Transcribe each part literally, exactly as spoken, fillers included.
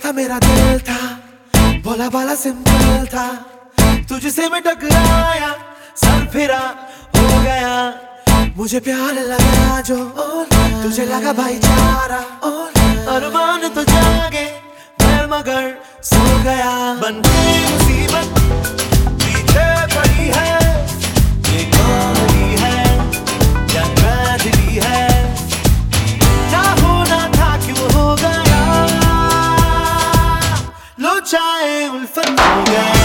था मेरा दिल था, भोला भाला सिंपल था, तुझसे मैं टकराया, सर फिरा हो गया, मुझे प्यार लगा जो तुझे लगा भाईचारा, अरमान तो जागे मैं मगर सो गया। बन गई मुसीबत पीछे पड़ी है, ये कहानी है या ट्रेजेडी है, ना होना था क्यों हो गया, लो चाहे उल्फत हो गया।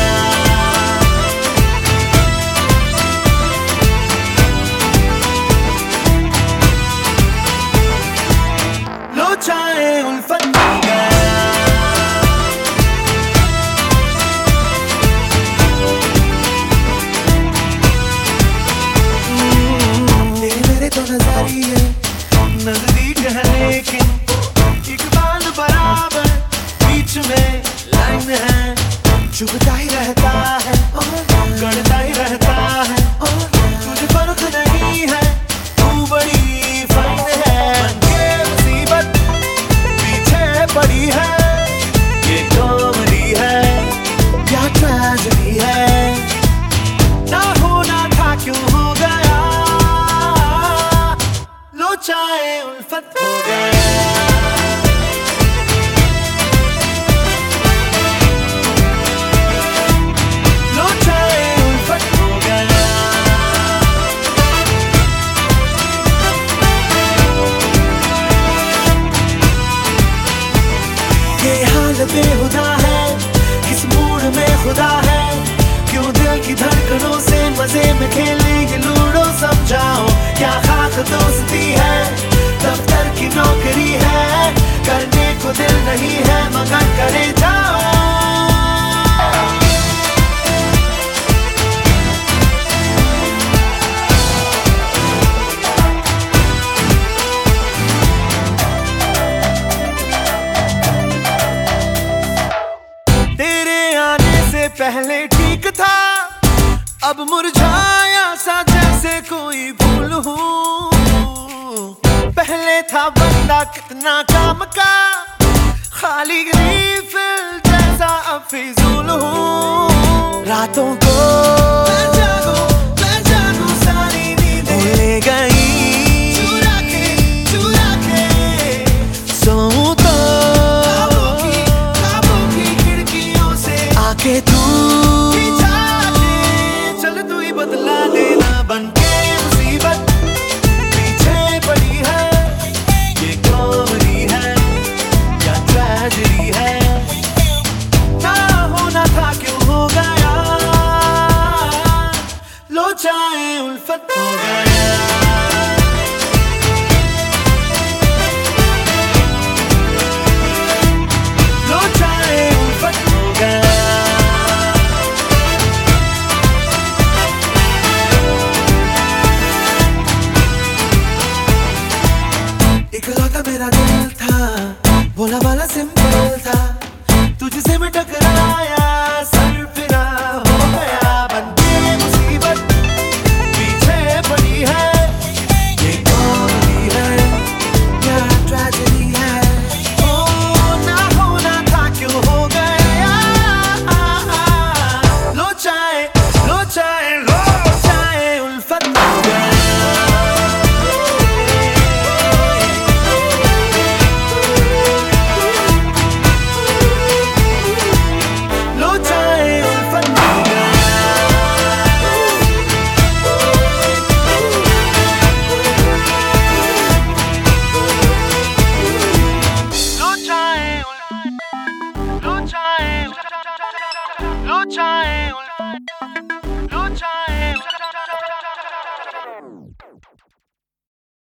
चाहे उल्फत हो गया। तेरे मेरे तो नजरिए नजदीक है, लेकिन एक बाल बराबर बीच में लाइन है, चुभता ही रहता है, गड़ता ही रहता है, तुझे फर्क नहीं है, तू बड़ी फाइन है। पड़ी है ये कॉमेडी है क्या ट्रेजेडी है, ना होना था क्यों हो गया, लो चाहे उल्फत हो गया। लो चाहे उल्फत हो गया। ये हाल बेहुदा है, किस मूड में खुदा है, क्यों दिल की धड़कनों से मजे में खेलने ये लूडो समझाओ, क्या खास दोस्ती है, दफ्तर की नौकरी है, करने को दिल नहीं है मगर करे जाओ। पहले ठीक था अब मुरझाया सा जैसे कोई फूल हूँ, पहले था बंदा कितना काम का, खाली रीफिल जैसा अब फिजूल हूँ। रातों को मैं जागूं, मैं जागूं सारी नींदें भूल गई, चुरा के चुरा के सोऊं तो ख्वाबों की ख्वाबों की खिड़कियों से आके तू चल तू ही बदला देना। बन के मुसीबत पीछे पड़ी है, ये कॉमेडी है या ट्रेजेडी है, ना होना था क्यों हो गया, लो चाहे उल्फत हो गया।